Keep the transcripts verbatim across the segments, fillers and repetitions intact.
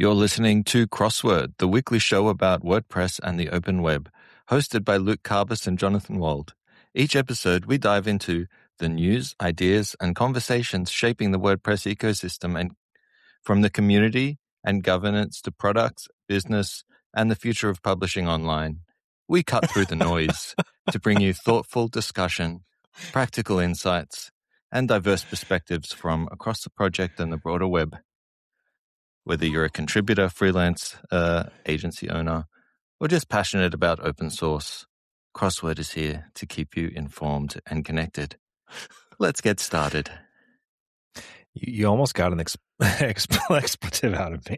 You're listening to Crossword, the weekly show about WordPress and the open web, hosted by Luke Carbis and Jonathan Wald. Each episode, we dive into the news, ideas, and conversations shaping the WordPress ecosystem, and from the community and governance to products, business, and the future of publishing online. We cut through the noise to bring you thoughtful discussion, practical insights, and diverse perspectives from across the project and the broader web. Whether you're a contributor, freelance, uh, agency owner, or just passionate about open source, Crossword is here to keep you informed and connected. Let's get started. You, you almost got an ex- expletive out of me.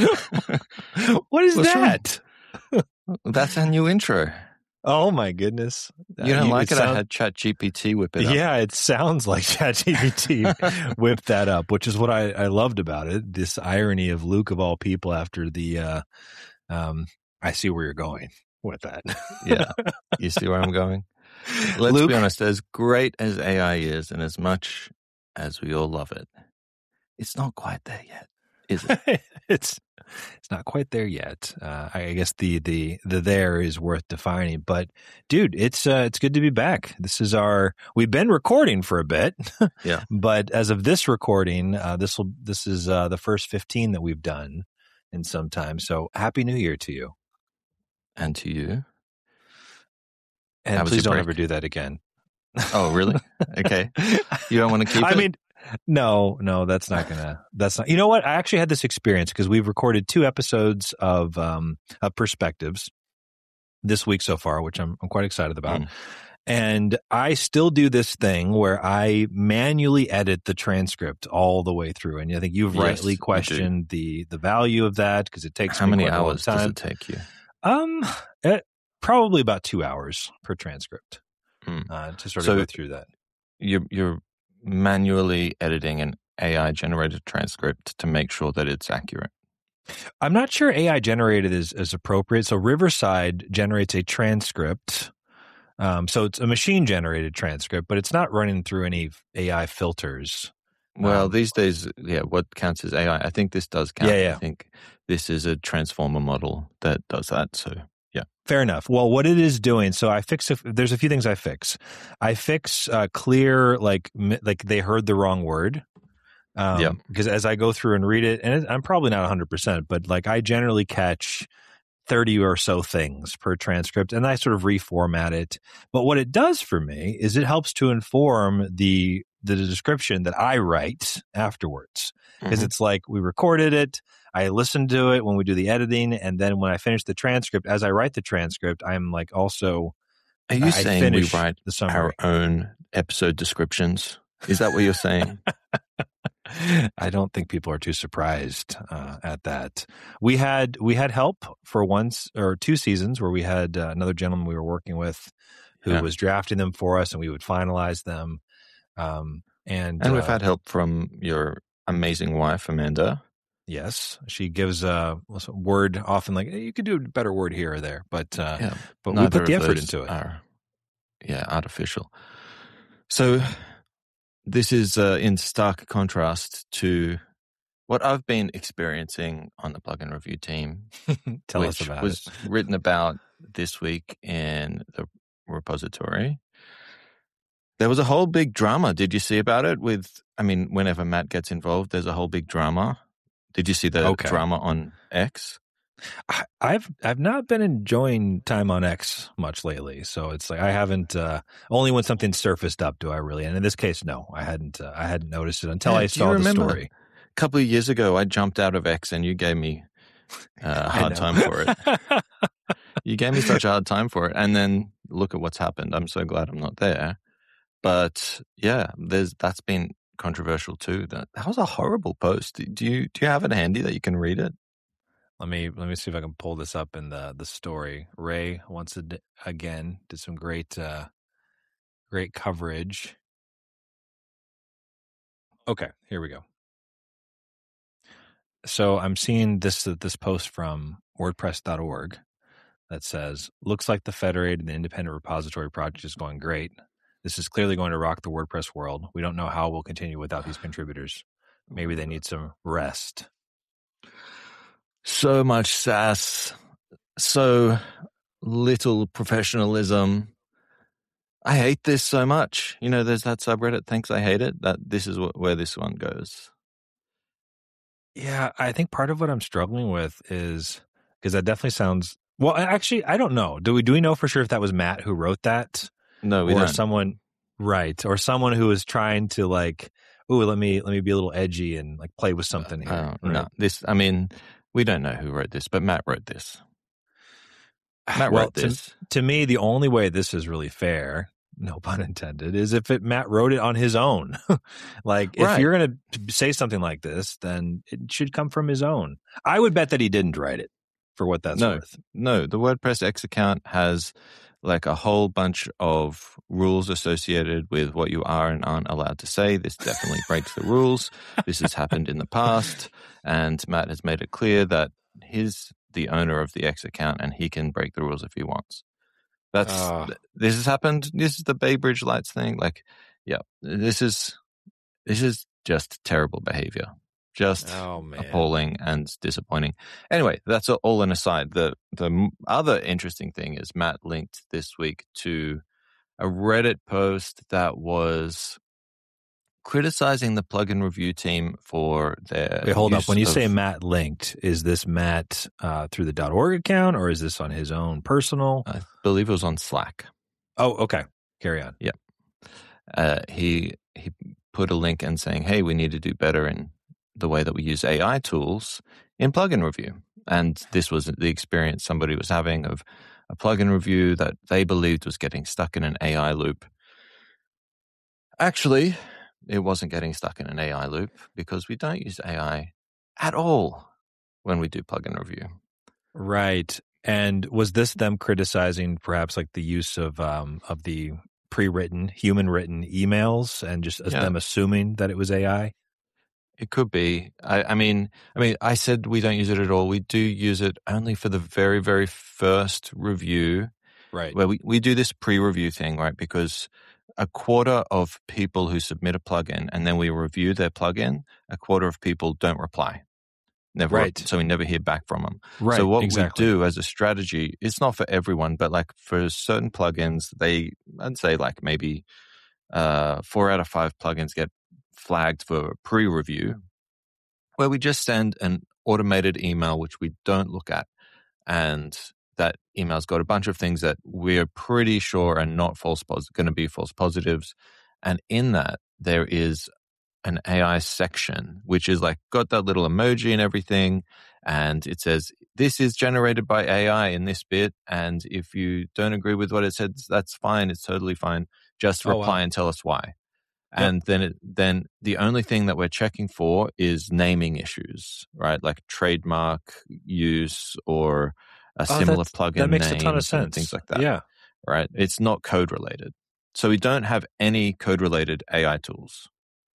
What is What's that? That's a new intro. Oh my goodness! You don't Uh, like it? sound- I had ChatGPT whip it up. Yeah, it sounds like ChatGPT whipped that up, which is what I, I loved about it. This irony of Luke of all people after the. Uh, um, I see where you're going with that. Yeah, you see where I'm going? Let's Luke, be honest, as great as A I is and as much as we all love it, it's not quite there yet, is it? it's it's not quite there yet. Uh, I guess the, the the there is worth defining. But dude, it's uh, it's good to be back. This is our we've been recording for a bit, Yeah. But as of this recording, uh, this will this is uh, the first fifteen that we've done in some time. So happy New Year to you, And to you. and How was please your don't break? ever do that again. Oh, really? Okay. You don't want to keep I it? mean, no, no, that's not gonna. That's not. You know what? I actually had this experience because we've recorded two episodes of um of Perspectives this week so far, which I'm I'm quite excited about. Mm. And I still do this thing where I manually edit the transcript all the way through. And I think you've Yes, rightly you do. questioned the the value of that because it takes How me many quite a long hours does time. it take you? Um, eh, probably about two hours per transcript Mm. uh, to sort of So- go through that. You're, you're manually editing an A I-generated transcript to make sure that it's accurate. I'm not sure A I generated is, is appropriate. So Riverside generates a transcript. Um, so it's a machine generated transcript, but it's not running through any A I filters. Well, Um, these days, yeah, what counts as A I? I think this does count. Yeah, yeah. I think this is a transformer model that does that. So, yeah. Fair enough. Well, what it is doing, so I fix, a, there's a few things I fix. I fix uh, clear, like, mi- like they heard the wrong word. Um, Yeah. Because as I go through and read it, and it, I'm probably not one hundred percent, but like I generally catch thirty or so things per transcript, and I sort of reformat it. But what it does for me is it helps to inform the the description that I write afterwards. Because Mhm. it's like we recorded it, I listen to it when we do the editing, and then when I finish the transcript, as I write the transcript, I'm like also Are you I saying we finish write the summary. our own episode descriptions? Is that what you're saying? I don't think people are too surprised uh, at that. We had we had help for once or two seasons where we had uh, another gentleman we were working with who Yeah. was drafting them for us, and we would finalize them. Um, and And we've uh, had help from your amazing wife, Amanda. yes, she gives a word often like you could do a better word here or there, but uh, Yeah. but we Neither put the of effort those into it. Are, yeah, artificial. So this is uh, in stark contrast to what I've been experiencing on the plugin review team, Tell which us about was it. written about this week in the repository. There was a whole big drama. Did you see about it? With, I mean, whenever Matt gets involved, there's a whole big drama. Did you see the Okay. drama on X? I- I've I've not been enjoying time on X much lately, so it's like I haven't. Uh, only when something surfaced up do I really. And in this case, no, I hadn't. Uh, I hadn't noticed it until Yeah, I do you saw the remember? story. A couple of years ago, I jumped out of X and you gave me uh, a I hard know. time for it. You gave me such a hard time for it. And then look at what's happened. I'm so glad I'm not there. But yeah, there's that's been controversial too. That, that was a horrible post. Do you do you have it handy that you can read it? Let me let me see if I can pull this up in the the story. Ray once ad- again did some great uh, great coverage. Okay, here we go. So I'm seeing this this post from WordPress dot org that says, "Looks like the federated and independent repository project is going great. This is clearly going to rock the WordPress world. We don't know how we'll continue without these contributors. Maybe they need some rest." So much sass, so little professionalism. I hate this so much. You know, there's that subreddit, Thanks I Hate It. That this is what, where this one goes. Yeah, I think part of what I'm struggling with is because that definitely sounds well. Actually, I don't know. Do we do we know for sure if that was Matt who wrote that? No, we or don't. someone, right? Or someone who was trying to like, ooh, let me let me be a little edgy and like play with something here. Uh, right? No, this. I mean, we don't know who wrote this, but Matt wrote this. Matt well, wrote this. To, to me, the only way this is really fair, no pun intended, is if it Matt wrote it on his own. Like, Right. if you're going to say something like this, then it should come from his own. I would bet that he didn't write it, for what that's no, worth. No, the WordPress X account has like a whole bunch of rules associated with what you are and aren't allowed to say. This definitely breaks the rules. This has happened in the past, and Matt has made it clear that he's the owner of the X account and he can break the rules if he wants. That's Oh. This has happened. This is the Bay Bridge Lights thing. Like, yeah, this is this is just terrible behavior. Just Oh, man. appalling and disappointing. Anyway, that's all an aside. The the other interesting thing is Matt linked this week to a Reddit post that was criticizing the plugin review team for their Wait, hold up. When you of, say Matt linked, is this Matt uh, through the .org account, or is this on his own personal? I believe it was on Slack. Oh, okay. Carry on. Yeah. Uh, he he put a link and saying, hey, we need to do better in the way that we use A I tools in plugin review. And this was the experience somebody was having of a plugin review that they believed was getting stuck in an A I loop. Actually, it wasn't getting stuck in an A I loop because we don't use A I at all when we do plugin review. Right. And was this them criticizing perhaps like the use of um, of the pre-written, human-written emails and just Yeah. them assuming that it was A I? It could be. I, I mean, I mean, I said we don't use it at all. We do use it only for the very, very first review, Right. where we, we do this pre-review thing, right? Because a quarter of people who submit a plugin and then we review their plugin, a quarter of people don't reply. Never, Right. So we never hear back from them. Right. So what exactly. we do as a strategy, it's not for everyone, but like for certain plugins, they, I'd say like maybe uh, four out of five plugins get flagged for pre-review, where we just send an automated email, which we don't look at. And that email's got a bunch of things that we're pretty sure are not false pos- going to be false positives. And in that, there is an A I section, which is like got that little emoji and everything. And it says, this is generated by A I in this bit. And if you don't agree with what it says, that's fine. It's totally fine. Just Oh, reply wow. and tell us why. Yep. And then it, then the only thing that we're checking for is naming issues, right? Like trademark use or a Oh, similar that's- plugin that makes a names ton of and sense. things like that. Yeah. Right? It's not code related. So we don't have any code related A I tools.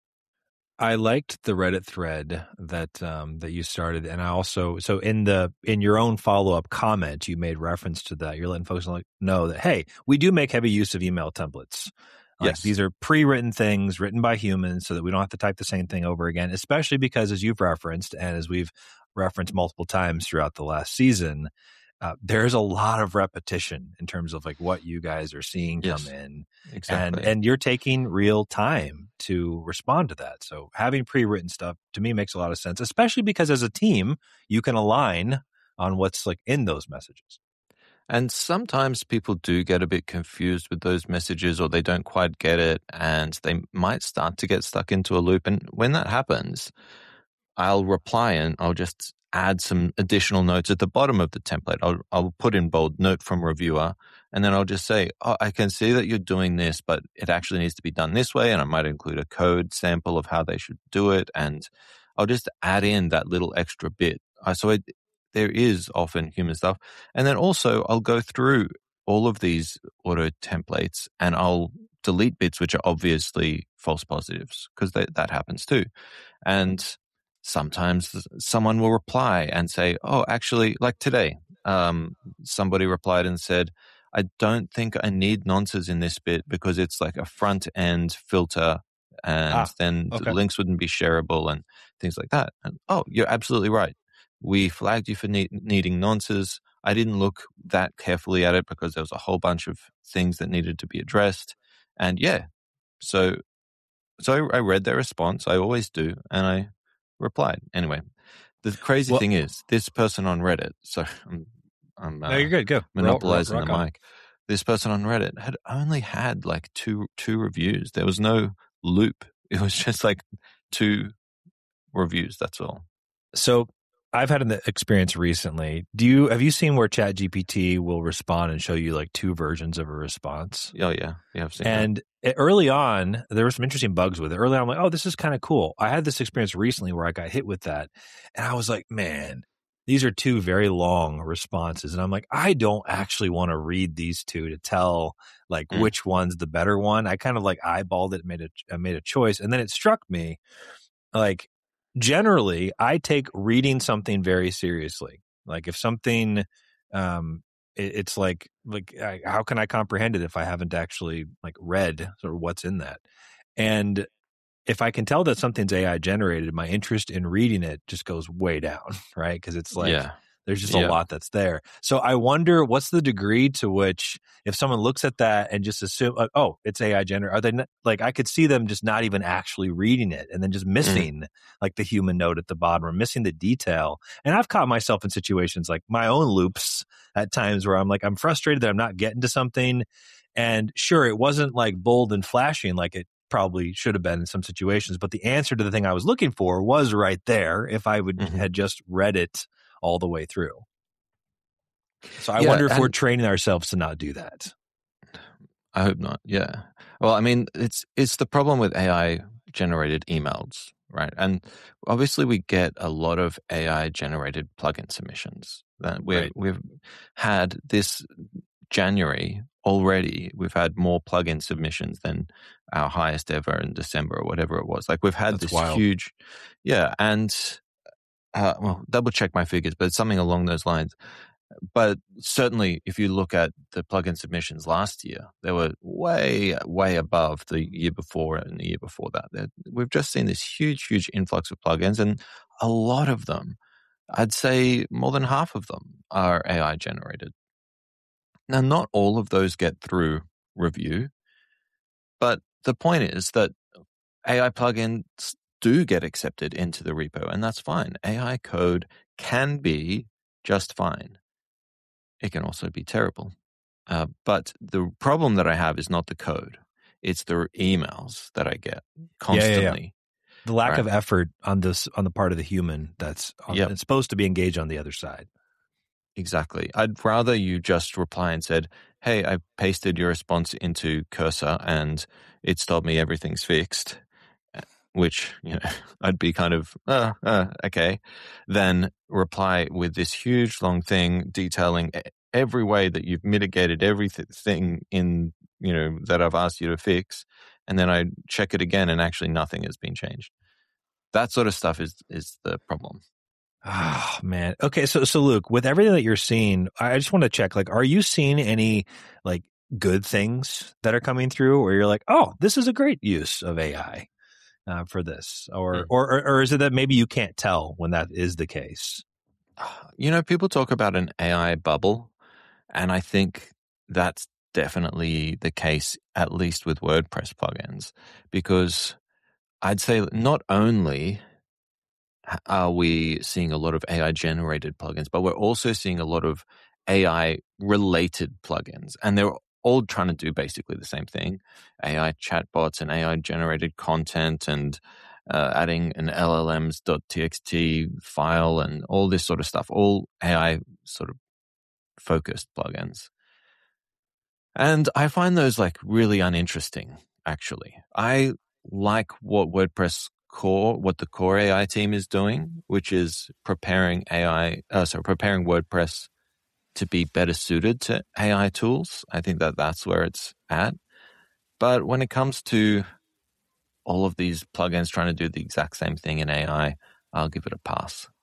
I liked the Reddit thread that um, that you started, and I also so in the in your own follow up comment, you made reference to that. You're letting folks like know that hey, we do make heavy use of email templates. Like, Yes. these are pre-written things written by humans, so that we don't have to type the same thing over again. Especially because, as you've referenced, and as we've referenced multiple times throughout the last season, uh, there's a lot of repetition in terms of like what you guys are seeing Yes. come in. Exactly. And and you're taking real time to respond to that. So having pre-written stuff to me makes a lot of sense, especially because as a team, you can align on what's like in those messages. And sometimes people do get a bit confused with those messages or they don't quite get it and they might start to get stuck into a loop. And when that happens, I'll reply and I'll just add some additional notes at the bottom of the template. I'll, I'll put in bold note from reviewer, and then I'll just say, oh, I can see that you're doing this, but it actually needs to be done this way. And I might include a code sample of how they should do it. And I'll just add in that little extra bit. Uh, so it, there is often human stuff. And then also I'll go through all of these auto templates and I'll delete bits which are obviously false positives, because that happens too. And sometimes someone will reply and say, oh, actually, like today, um, somebody replied and said, I don't think I need nonces in this bit because it's like a front end filter and Ah, then okay. the links wouldn't be shareable and things like that. And oh, you're absolutely right. we flagged you for ne- needing nonces. I didn't look that carefully at it because there was a whole bunch of things that needed to be addressed. And yeah, so so I read their response. I always do, and I replied. Anyway, the crazy Well- thing is, this person on Reddit, so I'm, I'm uh, No, you're good. Go. monopolizing Rock- rock the on. mic. This person on Reddit had only had like two two reviews. There was no loop. It was just like two reviews. That's all. So I've had an experience recently. Do you have you seen where ChatGPT will respond and show you like two versions of a response? Oh yeah, yeah, I've seen And it, early on, there were some interesting bugs with it. Early on, I'm like, oh, this is kind of cool. I had this experience recently where I got hit with that, and I was like, man, these are two very long responses, and I'm like, I don't actually want to read these two to tell like Mm. which one's the better one. I kind of like eyeballed it, and made a I made a choice, and then it struck me like. Generally, I take reading something very seriously. Like if something, um, it, it's like like I, how can I comprehend it if I haven't actually like read sort of what's in that? And if I can tell that something's A I generated, my interest in reading it just goes way down, right? Because it's like Yeah. there's just Yeah. a lot that's there. So I wonder what's the degree to which if someone looks at that and just assume, like, oh, it's A I generated, are they not, like I could see them just not even actually reading it and then just missing mm. like the human note at the bottom or missing the detail. And I've caught myself in situations like my own loops at times where I'm like, I'm frustrated that I'm not getting to something. And sure, it wasn't like bold and flashing like it probably should have been in some situations, but the answer to the thing I was looking for was right there if I would mm-hmm. had just read it all the way through. So I yeah, wonder if we're training ourselves to not do that. I hope not. Yeah. Well, I mean, it's it's the problem with A I generated emails, right? And obviously we get a lot of A I generated plugin submissions. That we right. we've had this January already. We've had more plugin submissions than our highest ever in December or whatever it was. Like we've had That's this wild. huge, yeah. And uh, well, double check my figures, but it's something along those lines. But certainly, if you look at the plugin submissions last year, they were way, way above the year before and the year before that. They're, we've just seen this huge, huge influx of plugins, and a lot of them, I'd say more than half of them, are A I generated. Now, not all of those get through review, but the point is that A I plugins do get accepted into the repo, and that's fine. A I code can be just fine. It can also be terrible. Uh, but the problem that I have is not the code. It's the emails that I get constantly. Yeah, yeah, yeah. The lack right? of effort on this on the part of the human that's on, yep. it's supposed to be engaged on the other side. Exactly. I'd rather you just reply and said, hey, I pasted your response into Cursor and it's told me everything's fixed, which, you know, I'd be kind of, uh, uh, okay, then reply with this huge long thing detailing every way that you've mitigated everything in, you know, that I've asked you to fix. And then I check it again and actually nothing has been changed. That sort of stuff is, is the problem. Oh, man. Okay. So, so Luke, with everything that you're seeing, I just want to check, like, are you seeing any like good things that are coming through where you're like, oh, this is a great use of A I? Uh, for this, or, mm. or or or is it that maybe you can't tell when that is the case? You know, people talk about an A I bubble, and I think that's definitely the case, at least with WordPress plugins, because I'd say not only are we seeing a lot of A I generated plugins, but we're also seeing a lot of A I related plugins, and they're all trying to do basically the same thing. A I chatbots and A I generated content and uh, adding an L L Ms.txt file and all this sort of stuff, all A I sort of focused plugins. And I find those like really uninteresting, actually. I like what WordPress core, what the core A I team is doing, which is preparing A I, uh, sorry, preparing WordPress to be better suited to A I tools. I think that that's where it's at. But when it comes to all of these plugins trying to do the exact same thing in A I, I'll give it a pass.